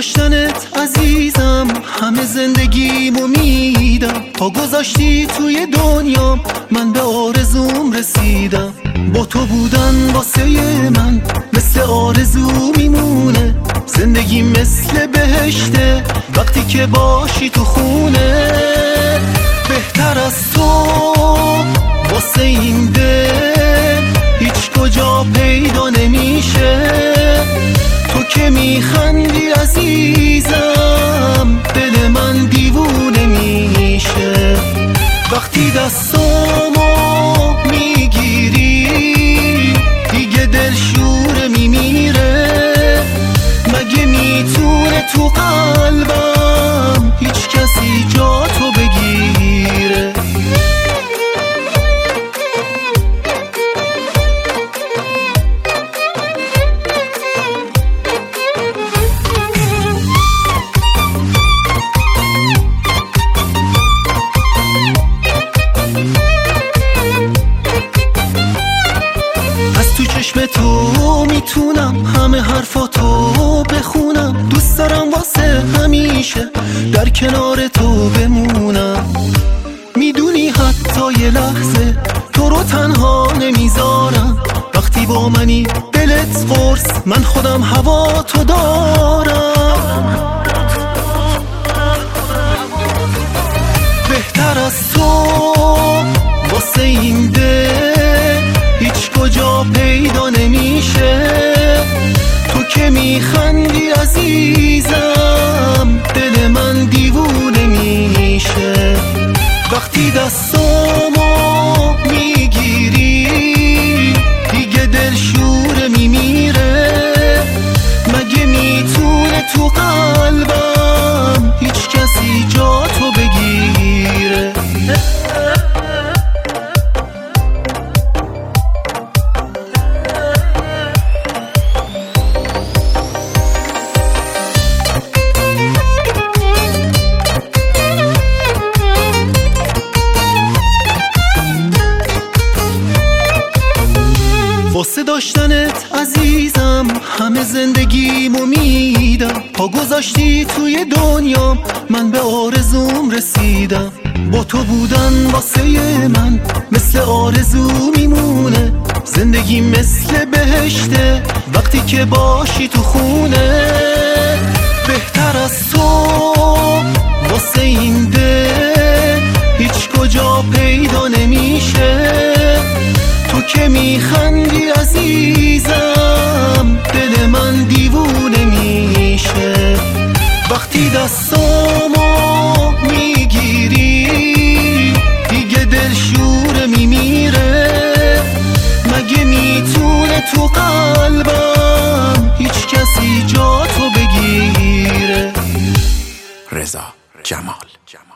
داشتنت عزیزم همه زندگیمو میدم. تا گذاشتی توی دنیام من به آرزوم رسیدم. با تو بودن واسه من مثل آرزو میمونه. زندگی مثل بهشته وقتی که باشی تو خونه. بهتر از تو واسه این دل هیچ کجا پیدا نمیشه. تو که میخندی عزیزم دل من دیوونه میشه. وقتی دستامو میگیری دیگه دل شوره میمیره. مگه میتونه تو قلبم هیچ کسی جا تو بگیره؟ تو چشم تو میتونم همه حرفاتو بخونم. دوست دارم واسه همیشه در کنار تو بمونم. میدونی حتی یه لحظه تو رو تنها نمیذارم. وقتی با منی دلت قرص من خودم هوا تو دارم. بهتر از تو واسه این دل هیچ کجا پیدا نمیشه. تو که میخندی عزیزم دل من دیوونه میشه. وقتی دستامو میگیری دیگه دل شوره میمیره. مگه میتونه تو قلبم هیچ کسی جا تو بگیره؟ واسه داشتنت عزیزم همه زندگیمو میدم. تا گذاشتی توی دنیام من به آرزوم رسیدم. با تو بودن واسه من مثل آرزو میمونه. زندگی مثل بهشته وقتی که باشی تو خونه. بهتر از تو واسه این دل هیچ کجا پیدا نمیشه. تو که میخندی عزیزم دل من دیوونه میشه. وقتی دستامو میگیری دیگه دل شوره میمیره. مگه میتونه تو قلبم هیچ کسی جا تو بگیره؟ رضا جمال